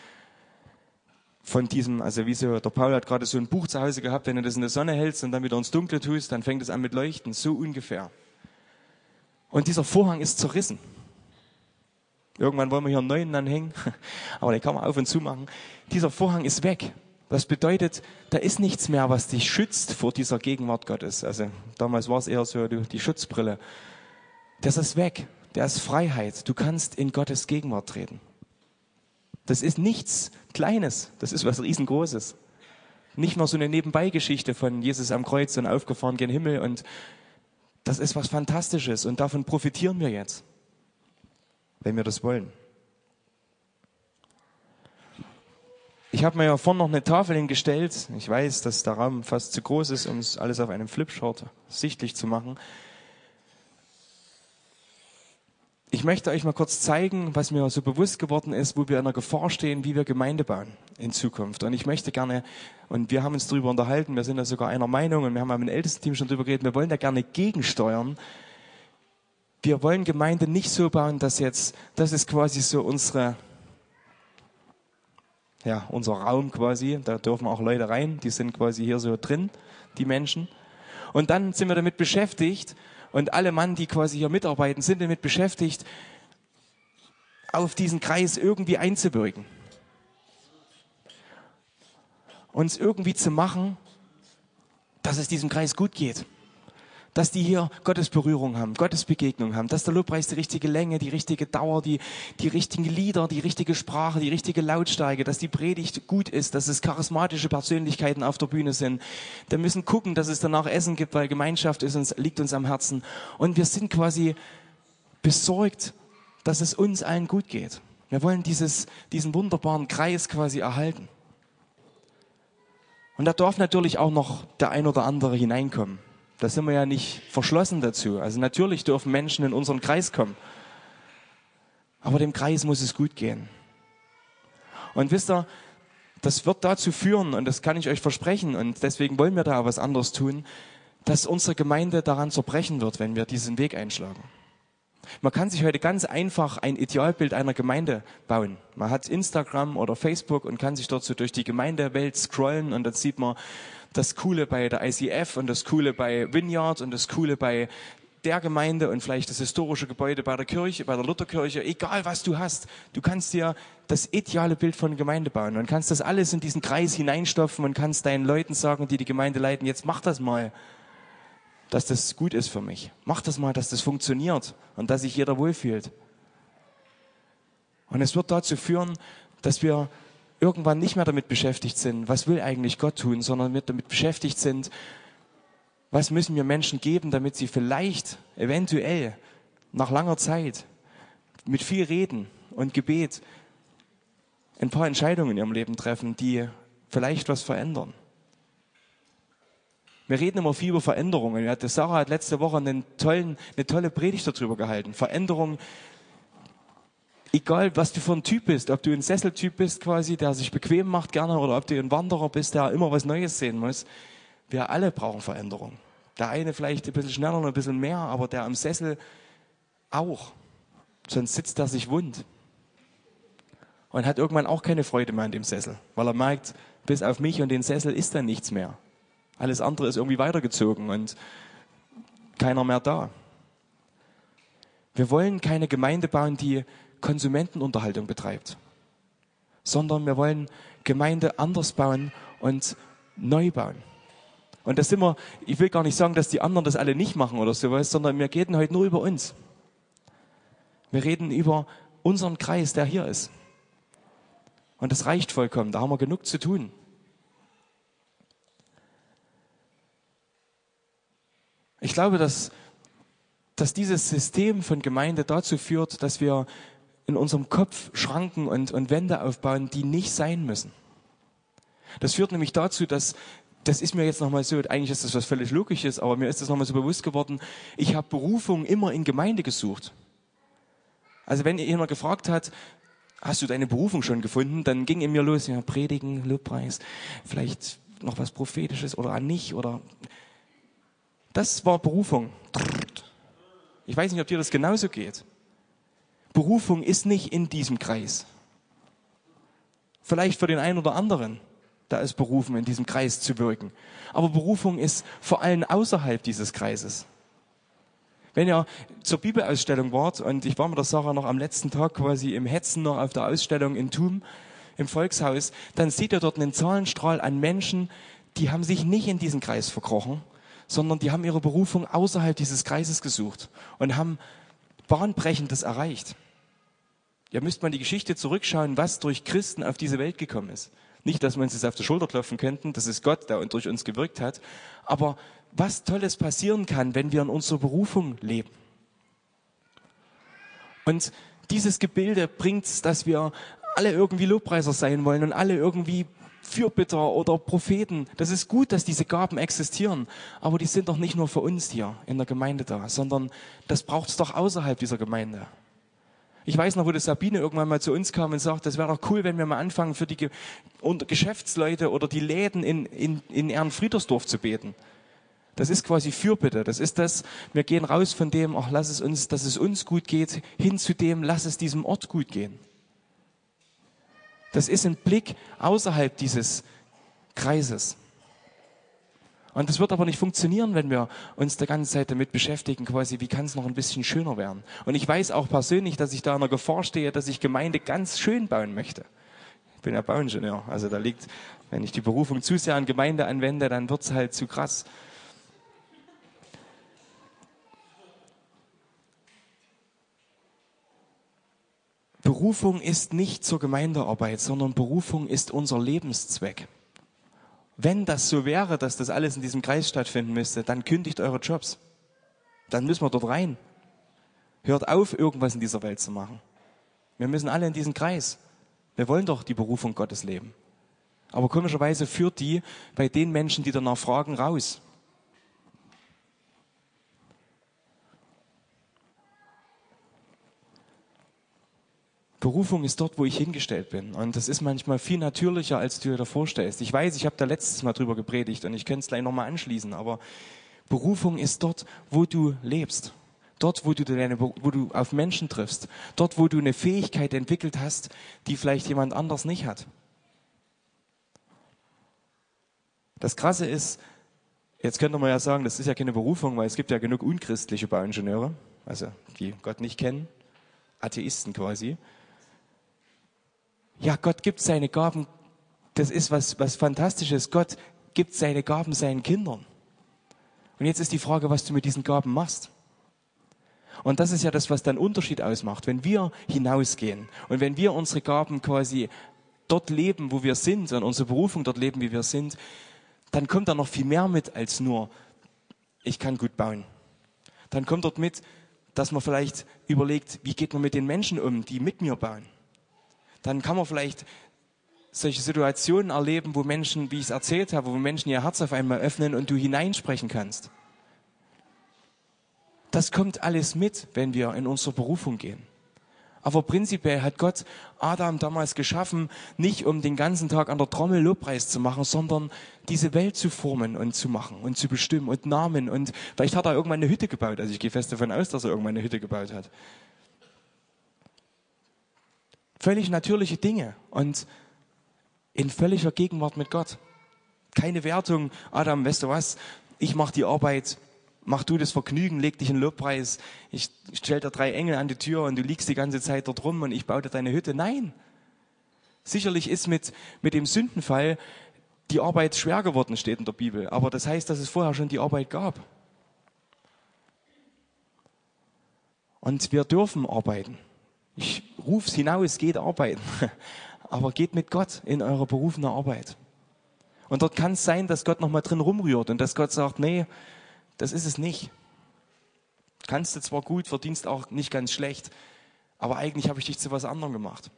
Von diesem, also wie so, der Paul hat gerade so ein Buch zu Hause gehabt, wenn du das in der Sonne hältst und dann wieder ins Dunkle tust, dann fängt es an mit Leuchten. So ungefähr. Und dieser Vorhang ist zerrissen. Irgendwann wollen wir hier einen neuen anhängen, aber den kann man auf und zu machen. Dieser Vorhang ist weg. Das bedeutet, da ist nichts mehr, was dich schützt vor dieser Gegenwart Gottes. Also damals war es eher so die Schutzbrille. Das ist weg. Der ist Freiheit. Du kannst in Gottes Gegenwart treten. Das ist nichts Kleines. Das ist was Riesengroßes. Nicht nur so eine Nebenbeigeschichte von Jesus am Kreuz und aufgefahren gen Himmel. Und das ist was Fantastisches. Und davon profitieren wir jetzt, wenn wir das wollen. Ich habe mir ja vorhin noch eine Tafel hingestellt. Ich weiß, dass der Raum fast zu groß ist, um es alles auf einem Flipchart sichtlich zu machen. Ich möchte euch mal kurz zeigen, was mir so bewusst geworden ist, wo wir in der Gefahr stehen, wie wir Gemeinde bauen in Zukunft. Und ich möchte gerne, und wir haben uns darüber unterhalten, wir sind da sogar einer Meinung und wir haben mit dem Ältestenteam schon darüber geredet, wir wollen da gerne gegensteuern. Wir wollen Gemeinde nicht so bauen, das ist quasi so unser Raum quasi, da dürfen auch Leute rein, die sind quasi hier so drin, die Menschen. Und dann sind wir damit beschäftigt und alle Mann, die quasi hier mitarbeiten, sind damit beschäftigt, auf diesen Kreis irgendwie einzuwirken. Uns irgendwie zu machen, dass es diesem Kreis gut geht. Dass die hier Gottes Berührung haben, Gottes Begegnung haben, dass der Lobpreis die richtige Länge, die richtige Dauer, die richtigen Lieder, die richtige Sprache, die richtige Lautstärke, dass die Predigt gut ist, dass es charismatische Persönlichkeiten auf der Bühne sind. Wir müssen gucken, dass es danach Essen gibt, weil Gemeinschaft liegt uns am Herzen. Und wir sind quasi besorgt, dass es uns allen gut geht. Wir wollen diesen wunderbaren Kreis quasi erhalten. Und da darf natürlich auch noch der ein oder andere hineinkommen. Da sind wir ja nicht verschlossen dazu. Also natürlich dürfen Menschen in unseren Kreis kommen. Aber dem Kreis muss es gut gehen. Und wisst ihr, das wird dazu führen, und das kann ich euch versprechen, und deswegen wollen wir da auch was anderes tun, dass unsere Gemeinde daran zerbrechen wird, wenn wir diesen Weg einschlagen. Man kann sich heute ganz einfach ein Idealbild einer Gemeinde bauen. Man hat Instagram oder Facebook und kann sich dort so durch die Gemeindewelt scrollen und dann sieht man das Coole bei der ICF und das Coole bei Vineyard und das Coole bei der Gemeinde und vielleicht das historische Gebäude bei der Kirche, bei der Lutherkirche. Egal was du hast, du kannst dir das ideale Bild von Gemeinde bauen und kannst das alles in diesen Kreis hineinstopfen und kannst deinen Leuten sagen, die die Gemeinde leiten, jetzt mach das mal, dass das gut ist für mich. Mach das mal, dass das funktioniert und dass sich jeder wohlfühlt. Und es wird dazu führen, dass wir irgendwann nicht mehr damit beschäftigt sind, was will eigentlich Gott tun, sondern wir damit beschäftigt sind, was müssen wir Menschen geben, damit sie vielleicht, eventuell, nach langer Zeit, mit viel Reden und Gebet, ein paar Entscheidungen in ihrem Leben treffen, die vielleicht was verändern. Wir reden immer viel über Veränderungen. Sarah hat letzte Woche eine tolle Predigt darüber gehalten. Veränderung, egal was du für ein Typ bist, ob du ein Sesseltyp bist quasi, der sich bequem macht gerne, oder ob du ein Wanderer bist, der immer was Neues sehen muss. Wir alle brauchen Veränderung. Der eine vielleicht ein bisschen schneller und ein bisschen mehr, aber der am Sessel auch. Sonst sitzt er sich wund. Und hat irgendwann auch keine Freude mehr an dem Sessel, weil er merkt, Bis auf mich und den Sessel ist dann nichts mehr. Alles andere ist irgendwie weitergezogen und keiner mehr da. Wir wollen keine Gemeinde bauen, die Konsumentenunterhaltung betreibt, sondern wir wollen Gemeinde anders bauen und neu bauen. Und das ich will gar nicht sagen, dass die anderen das alle nicht machen oder sowas, sondern wir reden heute nur über uns. Wir reden über unseren Kreis, der hier ist. Und das reicht vollkommen, da haben wir genug zu tun. Ich glaube, dass dieses System von Gemeinde dazu führt, dass wir in unserem Kopf Schranken und Wände aufbauen, die nicht sein müssen. Das führt nämlich dazu, das ist mir jetzt nochmal so, eigentlich ist das was völlig Logisches, aber mir ist das nochmal so bewusst geworden, ich habe Berufung immer in Gemeinde gesucht. Also wenn jemand gefragt hat, hast du deine Berufung schon gefunden, dann ging in mir los, ja, Predigen, Lobpreis, vielleicht noch was Prophetisches oder nicht, oder das war Berufung. Ich weiß nicht, ob dir das genauso geht. Berufung ist nicht in diesem Kreis. Vielleicht für den einen oder anderen, da ist berufen, in diesem Kreis zu wirken. Aber Berufung ist vor allem außerhalb dieses Kreises. Wenn ihr zur Bibelausstellung wart, und ich war mit der Sarah noch am letzten Tag quasi im Hetzen noch auf der Ausstellung in Thum, im Volkshaus, dann seht ihr dort einen Zahlenstrahl an Menschen, die haben sich nicht in diesen Kreis verkrochen, sondern die haben ihre Berufung außerhalb dieses Kreises gesucht und haben Bahnbrechendes erreicht. Ihr müsst mal die Geschichte zurückschauen, was durch Christen auf diese Welt gekommen ist. Nicht, dass wir uns jetzt auf die Schulter klopfen könnten, das ist Gott, der durch uns gewirkt hat, aber was Tolles passieren kann, wenn wir in unserer Berufung leben. Und dieses Gebilde bringt es, dass wir alle irgendwie Lobpreiser sein wollen und alle irgendwie Fürbitter oder Propheten. Das ist gut, dass diese Gaben existieren, aber die sind doch nicht nur für uns hier in der Gemeinde da, sondern das braucht es doch außerhalb dieser Gemeinde. Ich weiß noch, wo die Sabine irgendwann mal zu uns kam und sagt, das wäre doch cool, wenn wir mal anfangen, für die Geschäftsleute oder die Läden in Ehrenfriedersdorf zu beten. Das ist quasi Fürbitte. Das ist das, wir gehen raus von dem, ach, lass es uns, dass es uns gut geht, hin zu dem, lass es diesem Ort gut gehen. Das ist ein Blick außerhalb dieses Kreises. Und das wird aber nicht funktionieren, wenn wir uns die ganze Zeit damit beschäftigen, quasi, wie kann es noch ein bisschen schöner werden. Und ich weiß auch persönlich, dass ich da in der Gefahr stehe, dass ich Gemeinde ganz schön bauen möchte. Ich bin ja Bauingenieur, also da liegt, wenn ich die Berufung zu sehr an Gemeinde anwende, dann wird es halt zu krass. Berufung ist nicht zur Gemeindearbeit, sondern Berufung ist unser Lebenszweck. Wenn das so wäre, dass das alles in diesem Kreis stattfinden müsste, dann kündigt eure Jobs. Dann müssen wir dort rein. Hört auf, irgendwas in dieser Welt zu machen. Wir müssen alle in diesen Kreis. Wir wollen doch die Berufung Gottes leben. Aber komischerweise führt die bei den Menschen, die danach fragen, raus. Berufung ist dort, wo ich hingestellt bin. Und das ist manchmal viel natürlicher, als du dir da vorstellst. Ich weiß, ich habe da letztes Mal drüber gepredigt und ich könnte es gleich nochmal anschließen. Aber Berufung ist dort, wo du lebst. Dort, wo du auf Menschen triffst. Dort, wo du eine Fähigkeit entwickelt hast, die vielleicht jemand anders nicht hat. Das Krasse ist, jetzt könnte man ja sagen, das ist ja keine Berufung, weil es gibt ja genug unchristliche Bauingenieure, also die Gott nicht kennen, Atheisten quasi. Ja, Gott gibt seine Gaben, das ist was Fantastisches. Gott gibt seine Gaben seinen Kindern. Und jetzt ist die Frage, was du mit diesen Gaben machst. Und das ist ja das, was dann Unterschied ausmacht. Wenn wir hinausgehen und wenn wir unsere Gaben quasi dort leben, wo wir sind und unsere Berufung dort leben, wie wir sind, dann kommt da noch viel mehr mit als nur, ich kann gut bauen. Dann kommt dort mit, dass man vielleicht überlegt, wie geht man mit den Menschen um, die mit mir bauen. Dann kann man vielleicht solche Situationen erleben, wo Menschen, wie ich es erzählt habe, wo Menschen ihr Herz auf einmal öffnen und du hineinsprechen kannst. Das kommt alles mit, wenn wir in unsere Berufung gehen. Aber prinzipiell hat Gott Adam damals geschaffen, nicht um den ganzen Tag an der Trommel Lobpreis zu machen, sondern diese Welt zu formen und zu machen und zu bestimmen und Namen. Und vielleicht hat er irgendwann eine Hütte gebaut. Also ich gehe fest davon aus, dass er irgendwann eine Hütte gebaut hat. Völlig natürliche Dinge. Und in völliger Gegenwart mit Gott. Keine Wertung, Adam, weißt du was, ich mache die Arbeit, mach du das Vergnügen, leg dich in den Lobpreis, ich stell dir 3 Engel an die Tür und du liegst die ganze Zeit dort rum und ich baue dir deine Hütte. Nein. Sicherlich ist mit dem Sündenfall die Arbeit schwer geworden, steht in der Bibel. Aber das heißt, dass es vorher schon die Arbeit gab. Und wir dürfen arbeiten. Ich rufe es hinaus, geht arbeiten. Aber geht mit Gott in eure berufene Arbeit. Und dort kann es sein, dass Gott nochmal drin rumrührt und dass Gott sagt, nee, das ist es nicht. Kannst du zwar gut, verdienst auch nicht ganz schlecht, aber eigentlich habe ich dich zu was anderem gemacht.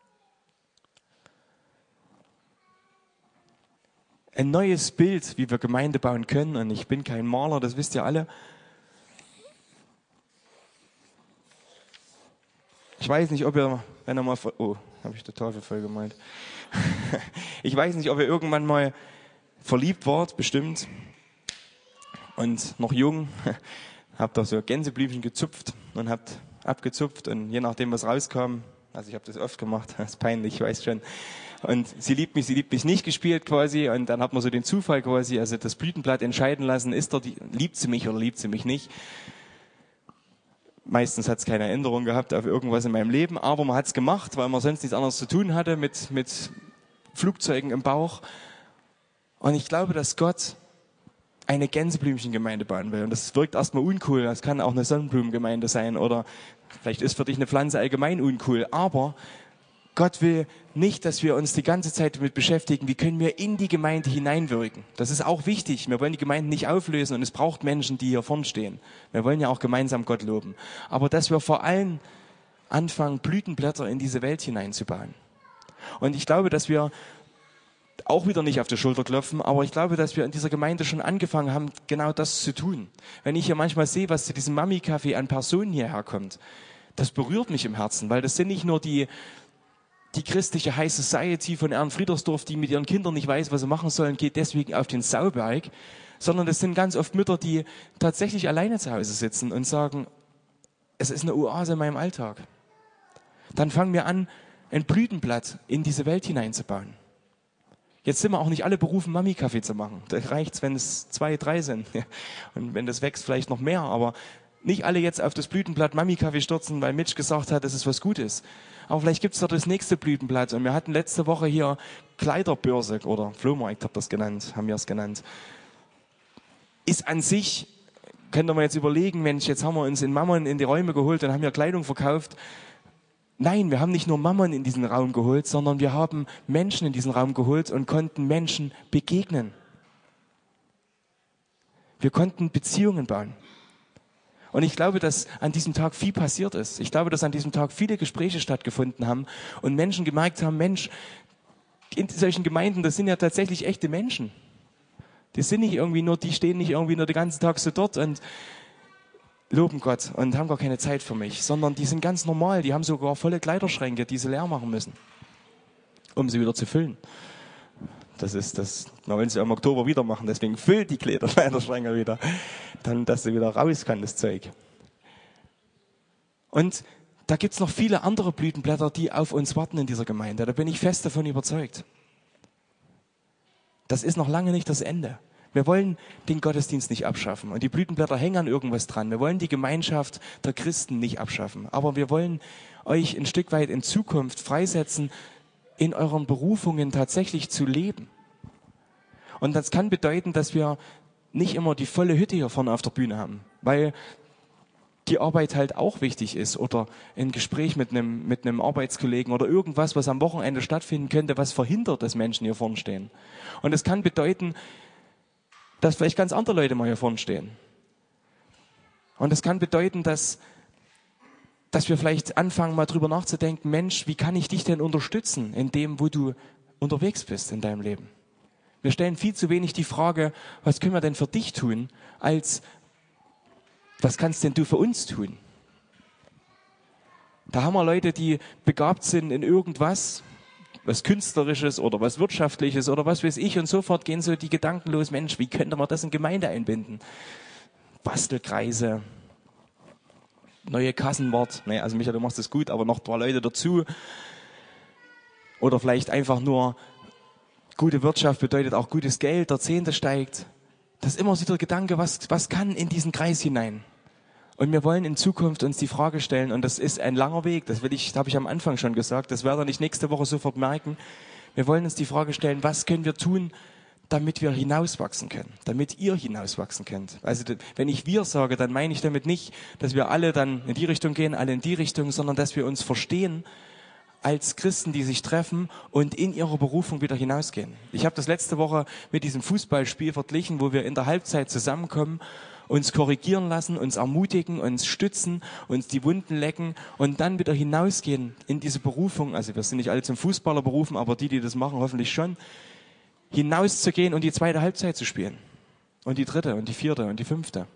Ein neues Bild, wie wir Gemeinde bauen können, und ich bin kein Maler, das wisst ihr alle. Ich weiß nicht, ob ihr, wenn ihr mal, habe ich total voll gemalt. Ich weiß nicht, ob ihr irgendwann mal verliebt wart, bestimmt, und noch jung, habt doch so Gänseblümchen gezupft und habt abgezupft und je nachdem, was rauskam, also ich habe das oft gemacht, das ist peinlich, ich weiß schon, und sie liebt mich nicht gespielt quasi, und dann hat man so den Zufall quasi, also das Blütenblatt entscheiden lassen, liebt sie mich oder liebt sie mich nicht. Meistens hat es keine Änderung gehabt auf irgendwas in meinem Leben, aber man hat es gemacht, weil man sonst nichts anderes zu tun hatte mit Flugzeugen im Bauch. Und ich glaube, dass Gott eine Gänseblümchengemeinde bauen will. Und das wirkt erstmal uncool. Das kann auch eine Sonnenblumengemeinde sein oder vielleicht ist für dich eine Pflanze allgemein uncool. Aber Gott will nicht, dass wir uns die ganze Zeit damit beschäftigen, wie können wir in die Gemeinde hineinwirken. Das ist auch wichtig. Wir wollen die Gemeinden nicht auflösen und es braucht Menschen, die hier vorn stehen. Wir wollen ja auch gemeinsam Gott loben. Aber dass wir vor allem anfangen, Blütenblätter in diese Welt hineinzubauen. Und ich glaube, dass wir auch wieder nicht auf die Schulter klopfen, aber ich glaube, dass wir in dieser Gemeinde schon angefangen haben, genau das zu tun. Wenn ich hier manchmal sehe, was zu diesem Mami-Café an Personen hierher kommt, das berührt mich im Herzen, weil das sind nicht nur die christliche High Society von Ehrenfriedersdorf, die mit ihren Kindern nicht weiß, was sie machen sollen, geht deswegen auf den Sauberg, sondern das sind ganz oft Mütter, die tatsächlich alleine zu Hause sitzen und sagen, es ist eine Oase in meinem Alltag. Dann fangen wir an, ein Blütenblatt in diese Welt hineinzubauen. Jetzt sind wir auch nicht alle berufen, Mami-Kaffee zu machen. Da reicht's, wenn es 2, 3 sind. Und wenn das wächst, vielleicht noch mehr. Aber nicht alle jetzt auf das Blütenblatt Mami-Kaffee stürzen, weil Mitch gesagt hat, das ist was Gutes. Aber vielleicht gibt's da das nächste Blütenblatt. Und wir hatten letzte Woche hier Kleiderbörse oder Flohmarkt, haben wir es genannt. Ist an sich, könnt ihr mal jetzt überlegen, Mensch, jetzt haben wir uns in Mammon in die Räume geholt und haben hier Kleidung verkauft. Nein, wir haben nicht nur Mammon in diesen Raum geholt, sondern wir haben Menschen in diesen Raum geholt und konnten Menschen begegnen. Wir konnten Beziehungen bauen. Und ich glaube, dass an diesem Tag viel passiert ist. Ich glaube, dass an diesem Tag viele Gespräche stattgefunden haben und Menschen gemerkt haben, Mensch, in solchen Gemeinden, das sind ja tatsächlich echte Menschen. Die stehen nicht irgendwie nur den ganzen Tag so dort und loben Gott und haben gar keine Zeit für mich, sondern die sind ganz normal, die haben sogar volle Kleiderschränke, die sie leer machen müssen, um sie wieder zu füllen. Wir wollen sie im Oktober wieder machen, deswegen füllt die Kleiderschränke wieder, dann, dass sie wieder raus kann, das Zeug. Und da gibt's noch viele andere Blütenblätter, die auf uns warten in dieser Gemeinde, da bin ich fest davon überzeugt. Das ist noch lange nicht das Ende. Wir wollen den Gottesdienst nicht abschaffen und die Blütenblätter hängen an irgendwas dran. Wir wollen die Gemeinschaft der Christen nicht abschaffen, aber wir wollen euch ein Stück weit in Zukunft freisetzen, in euren Berufungen tatsächlich zu leben. Und das kann bedeuten, dass wir nicht immer die volle Hütte hier vorne auf der Bühne haben, weil die Arbeit halt auch wichtig ist oder ein Gespräch mit einem Arbeitskollegen oder irgendwas, was am Wochenende stattfinden könnte, was verhindert, dass Menschen hier vorne stehen. Und es kann bedeuten, dass vielleicht ganz andere Leute mal hier vorne stehen. Und es kann bedeuten, dass wir vielleicht anfangen, mal drüber nachzudenken, Mensch, wie kann ich dich denn unterstützen in dem, wo du unterwegs bist in deinem Leben? Wir stellen viel zu wenig die Frage, was können wir denn für dich tun, als was kannst denn du für uns tun? Da haben wir Leute, die begabt sind in irgendwas, was Künstlerisches oder was Wirtschaftliches oder was weiß ich, und sofort gehen so die Gedanken los, Mensch, wie könnte man das in Gemeinde einbinden? Bastelkreise, neue Kassenwart, also Michael, du machst das gut, aber noch ein paar Leute dazu. Oder vielleicht einfach nur Gute Wirtschaft bedeutet auch gutes Geld, der Zehnte steigt. Das ist immer so der Gedanke, was kann in diesen Kreis hinein? Und wir wollen in Zukunft uns die Frage stellen, und das ist ein langer Weg, das habe ich am Anfang schon gesagt, das werdet ihr nicht nächste Woche sofort merken. Wir wollen uns die Frage stellen, was können wir tun, damit wir hinauswachsen können, damit ihr hinauswachsen könnt. Also wenn ich wir sage, dann meine ich damit nicht, dass wir alle dann in die Richtung gehen, alle in die Richtung, sondern dass wir uns verstehen als Christen, die sich treffen und in ihrer Berufung wieder hinausgehen. Ich habe das letzte Woche mit diesem Fußballspiel verglichen, wo wir in der Halbzeit zusammenkommen, uns korrigieren lassen, uns ermutigen, uns stützen, uns die Wunden lecken und dann wieder hinausgehen in diese Berufung. Also wir sind nicht alle zum Fußballer berufen, aber die das machen, hoffentlich schon. Hinauszugehen und die zweite Halbzeit zu spielen. Und die dritte und die vierte und die fünfte.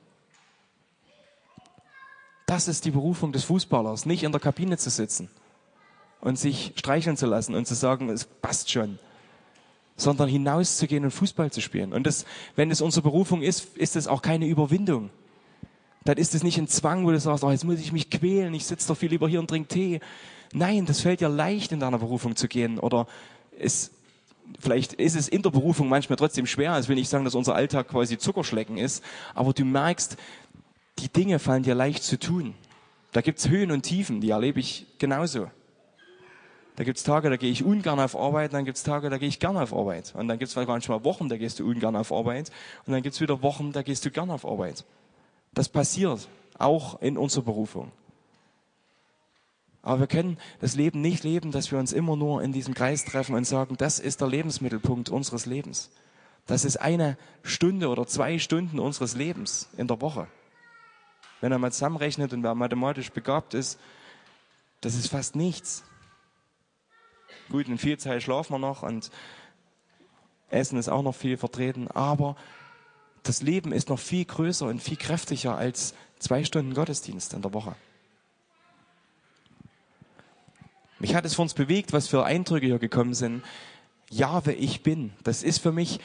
Das ist die Berufung des Fußballers, nicht in der Kabine zu sitzen und sich streicheln zu lassen und zu sagen, es passt schon, sondern hinauszugehen und Fußball zu spielen. Und das, wenn es unsere Berufung ist, ist es auch keine Überwindung. Dann ist es nicht ein Zwang, wo du sagst, oh, jetzt muss ich mich quälen, ich sitze doch viel lieber hier und trinke Tee. Nein, das fällt dir leicht, in deiner Berufung zu gehen. Oder vielleicht ist es in der Berufung manchmal trotzdem schwer. Also will nicht sagen, dass unser Alltag quasi Zuckerschlecken ist, aber du merkst, die Dinge fallen dir leicht zu tun. Da gibt's Höhen und Tiefen, die erlebe ich genauso. Da gibt's Tage, da gehe ich ungern auf Arbeit, dann gibt's Tage, da gehe ich gerne auf Arbeit. Und dann gibt's manchmal Wochen, da gehst du ungern auf Arbeit. Und dann gibt's wieder Wochen, da gehst du gerne auf Arbeit. Das passiert auch in unserer Berufung. Aber wir können das Leben nicht leben, dass wir uns immer nur in diesem Kreis treffen und sagen, das ist der Lebensmittelpunkt unseres Lebens. Das ist 1 Stunde oder 2 Stunden unseres Lebens in der Woche. Wenn er mal zusammenrechnet und wer mathematisch begabt ist, das ist fast nichts. Gut, in viel Zeit schlafen wir noch und Essen ist auch noch viel vertreten, aber das Leben ist noch viel größer und viel kräftiger als 2 Stunden Gottesdienst in der Woche. Mich hat es für uns bewegt, was für Eindrücke hier gekommen sind. Jahwe, ich bin. Das ist für mich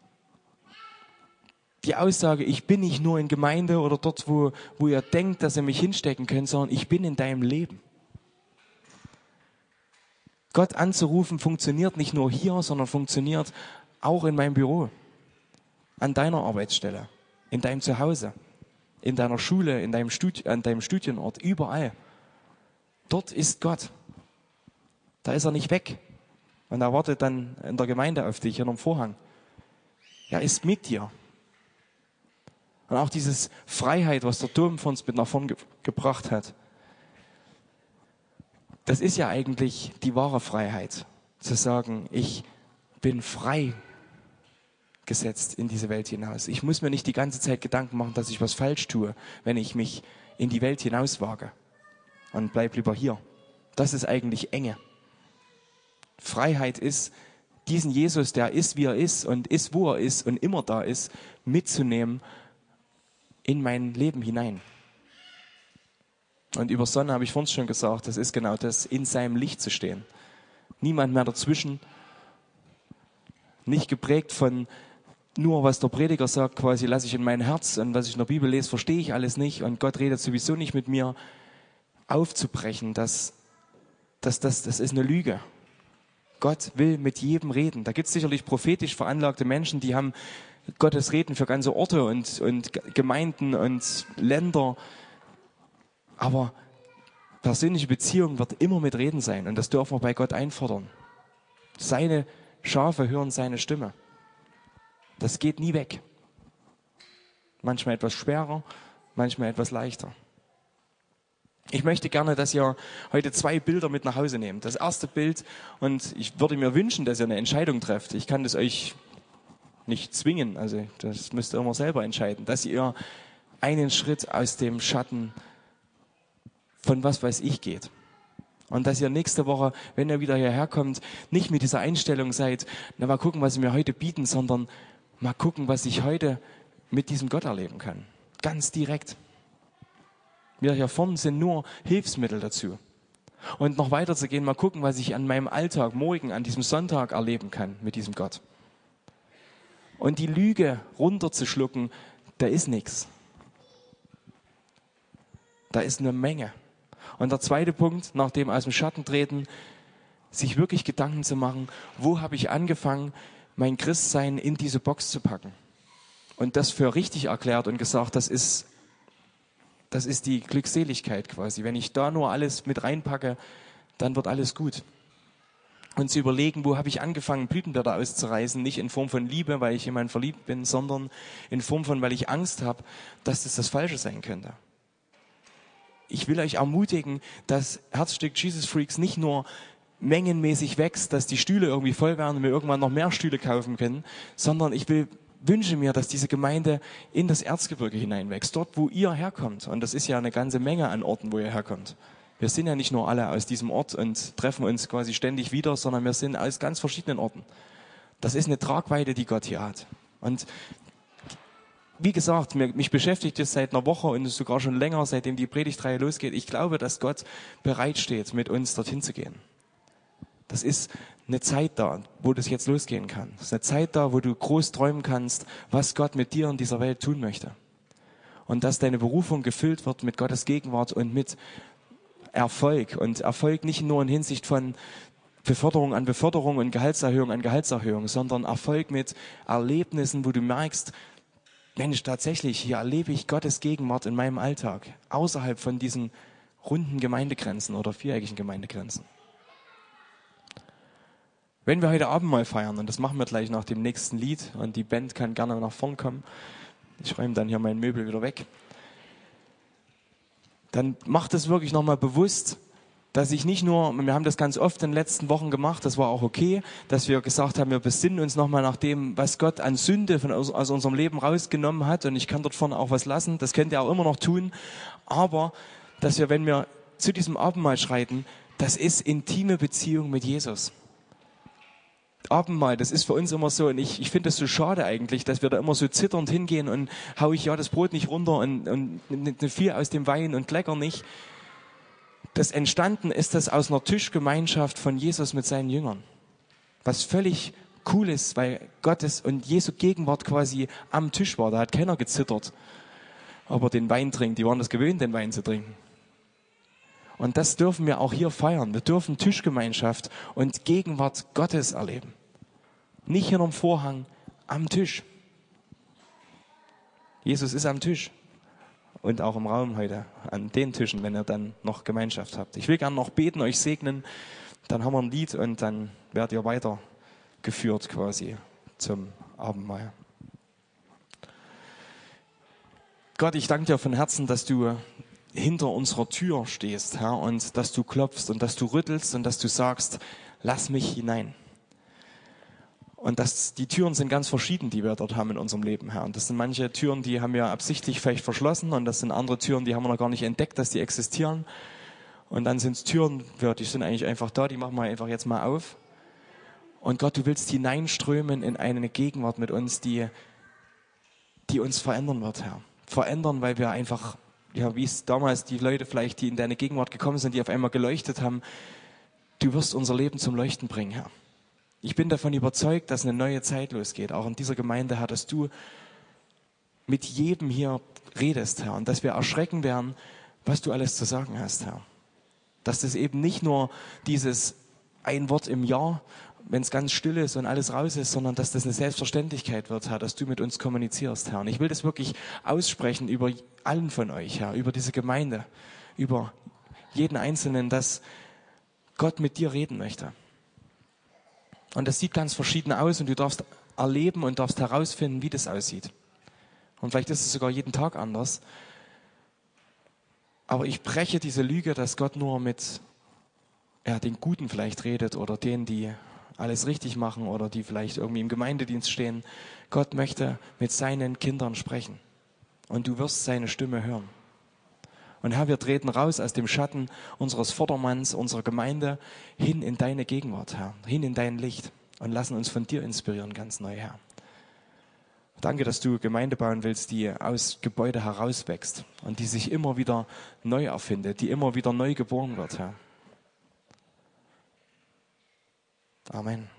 die Aussage, ich bin nicht nur in Gemeinde oder dort, wo ihr denkt, dass ihr mich hinstecken könnt, sondern ich bin in deinem Leben. Gott anzurufen funktioniert nicht nur hier, sondern funktioniert auch in meinem Büro, an deiner Arbeitsstelle, in deinem Zuhause, in deiner Schule, an deinem Studienort, überall. Dort ist Gott. Da ist er nicht weg. Und er wartet dann in der Gemeinde auf dich, hinterm Vorhang. Er ist mit dir. Und auch dieses Freiheit, was der Dom von uns mit nach vorn gebracht hat, das ist ja eigentlich die wahre Freiheit. Zu sagen, ich bin frei gesetzt in diese Welt hinaus. Ich muss mir nicht die ganze Zeit Gedanken machen, dass ich was falsch tue, wenn ich mich in die Welt hinauswage. Und bleib lieber hier. Das ist eigentlich Enge. Freiheit ist, diesen Jesus, der ist, wie er ist und ist, wo er ist und immer da ist, mitzunehmen in mein Leben hinein. Und über Sonne habe ich vorhin schon gesagt, das ist genau das, in seinem Licht zu stehen. Niemand mehr dazwischen, nicht geprägt von nur, was der Prediger sagt, quasi lasse ich in mein Herz und was ich in der Bibel lese, verstehe ich alles nicht und Gott redet sowieso nicht mit mir. Aufzubrechen, das ist eine Lüge. Gott will mit jedem reden. Da gibt es sicherlich prophetisch veranlagte Menschen, die haben Gottes Reden für ganze Orte und Gemeinden und Länder. Aber persönliche Beziehung wird immer mit Reden sein und das dürfen wir bei Gott einfordern. Seine Schafe hören seine Stimme. Das geht nie weg. Manchmal etwas schwerer, manchmal etwas leichter. Ich möchte gerne, dass ihr heute 2 Bilder mit nach Hause nehmt. Das erste Bild, und ich würde mir wünschen, dass ihr eine Entscheidung trefft. Ich kann das euch nicht zwingen, also das müsst ihr immer selber entscheiden, dass ihr einen Schritt aus dem Schatten von was weiß ich geht. Und dass ihr nächste Woche, wenn ihr wieder hierher kommt, nicht mit dieser Einstellung seid, na mal gucken, was sie mir heute bieten, sondern mal gucken, was ich heute mit diesem Gott erleben kann. Ganz direkt. Wir hier vorne sind nur Hilfsmittel dazu. Und noch weiter zu gehen, mal gucken, was ich an meinem Alltag, morgen, an diesem Sonntag erleben kann mit diesem Gott. Und die Lüge runterzuschlucken, da ist nichts. Da ist eine Menge. Und der zweite Punkt, nach dem aus dem Schatten treten, sich wirklich Gedanken zu machen, wo habe ich angefangen, mein Christsein in diese Box zu packen. Und das für richtig erklärt und gesagt, das ist die Glückseligkeit quasi. Wenn ich da nur alles mit reinpacke, dann wird alles gut. Und zu überlegen, wo habe ich angefangen, Blütenblätter auszureißen, nicht in Form von Liebe, weil ich jemand verliebt bin, sondern in Form von, weil ich Angst habe, dass das Falsche sein könnte. Ich will euch ermutigen, dass Herzstück Jesus Freaks nicht nur mengenmäßig wächst, dass die Stühle irgendwie voll werden und wir irgendwann noch mehr Stühle kaufen können, sondern wünsche mir, dass diese Gemeinde in das Erzgebirge hineinwächst, dort, wo ihr herkommt. Und das ist ja eine ganze Menge an Orten, wo ihr herkommt. Wir sind ja nicht nur alle aus diesem Ort und treffen uns quasi ständig wieder, sondern wir sind aus ganz verschiedenen Orten. Das ist eine Tragweite, die Gott hier hat. Und wie gesagt, mich beschäftigt es seit einer Woche und sogar schon länger, seitdem die Predigtreihe losgeht. Ich glaube, dass Gott bereitsteht, mit uns dorthin zu gehen. Das ist eine Zeit da, wo das jetzt losgehen kann. Das ist eine Zeit da, wo du groß träumen kannst, was Gott mit dir in dieser Welt tun möchte. Und dass deine Berufung gefüllt wird mit Gottes Gegenwart und mit Erfolg. Und Erfolg nicht nur in Hinsicht von Beförderung an Beförderung und Gehaltserhöhung an Gehaltserhöhung, sondern Erfolg mit Erlebnissen, wo du merkst, Mensch, tatsächlich, hier erlebe ich Gottes Gegenwart in meinem Alltag, außerhalb von diesen runden Gemeindegrenzen oder viereckigen Gemeindegrenzen. Wenn wir heute Abend mal feiern, und das machen wir gleich nach dem nächsten Lied, und die Band kann gerne nach vorn kommen, ich räume dann hier mein Möbel wieder weg, dann macht es wirklich nochmal bewusst, dass ich nicht nur, wir haben das ganz oft in den letzten Wochen gemacht, das war auch okay, dass wir gesagt haben, wir besinnen uns nochmal nach dem, was Gott an Sünde aus unserem Leben rausgenommen hat, und ich kann dort vorne auch was lassen, das könnt ihr auch immer noch tun, aber dass wir, wenn wir zu diesem Abendmahl schreiten, das ist intime Beziehung mit Jesus. Abendmahl, das ist für uns immer so, und ich finde es so schade eigentlich, dass wir da immer so zitternd hingehen und hau ich ja das Brot nicht runter und nicht viel aus dem Wein und klecker nicht. Das entstanden ist das aus einer Tischgemeinschaft von Jesus mit seinen Jüngern. Was völlig cool ist, weil Gottes und Jesu Gegenwart quasi am Tisch war. Da hat keiner gezittert, aber den Wein trinkt. Die waren das gewöhnt, den Wein zu trinken. Und das dürfen wir auch hier feiern. Wir dürfen Tischgemeinschaft und Gegenwart Gottes erleben. Nicht hinterm Vorhang, am Tisch. Jesus ist am Tisch. Und auch im Raum heute, an den Tischen, wenn ihr dann noch Gemeinschaft habt. Ich will gerne noch beten, euch segnen. Dann haben wir ein Lied und dann werdet ihr weitergeführt quasi zum Abendmahl. Gott, ich danke dir von Herzen, dass du hinter unserer Tür stehst, Herr, und dass du klopfst und dass du rüttelst und dass du sagst, lass mich hinein. Und die Türen sind ganz verschieden, die wir dort haben in unserem Leben, Herr. Und das sind manche Türen, die haben wir absichtlich vielleicht verschlossen, und das sind andere Türen, die haben wir noch gar nicht entdeckt, dass die existieren. Und dann sind es Türen, die sind eigentlich einfach da, die machen wir einfach jetzt mal auf. Und Gott, du willst hineinströmen in eine Gegenwart mit uns, die uns verändern wird, Herr. Verändern, weil wir einfach, ja, wie es damals die Leute vielleicht, die in deine Gegenwart gekommen sind, die auf einmal geleuchtet haben, du wirst unser Leben zum Leuchten bringen, Herr. Ich bin davon überzeugt, dass eine neue Zeit losgeht, auch in dieser Gemeinde, Herr, dass du mit jedem hier redest, Herr, und dass wir erschrecken werden, was du alles zu sagen hast, Herr. Dass das eben nicht nur dieses ein Wort im Jahr, wenn es ganz still ist und alles raus ist, sondern dass das eine Selbstverständlichkeit wird, Herr, dass du mit uns kommunizierst, Herr. Und ich will das wirklich aussprechen über allen von euch, Herr, über diese Gemeinde, über jeden Einzelnen, dass Gott mit dir reden möchte. Und das sieht ganz verschieden aus, und du darfst erleben und darfst herausfinden, wie das aussieht. Und vielleicht ist es sogar jeden Tag anders. Aber ich breche diese Lüge, dass Gott nur mit den Guten vielleicht redet oder denen, die alles richtig machen oder die vielleicht irgendwie im Gemeindedienst stehen. Gott möchte mit seinen Kindern sprechen. Und du wirst seine Stimme hören. Und Herr, wir treten raus aus dem Schatten unseres Vordermanns, unserer Gemeinde, hin in deine Gegenwart, Herr, hin in dein Licht, und lassen uns von dir inspirieren, ganz neu, Herr. Danke, dass du Gemeinde bauen willst, die aus Gebäude herauswächst und die sich immer wieder neu erfindet, die immer wieder neu geboren wird, Herr. Amen.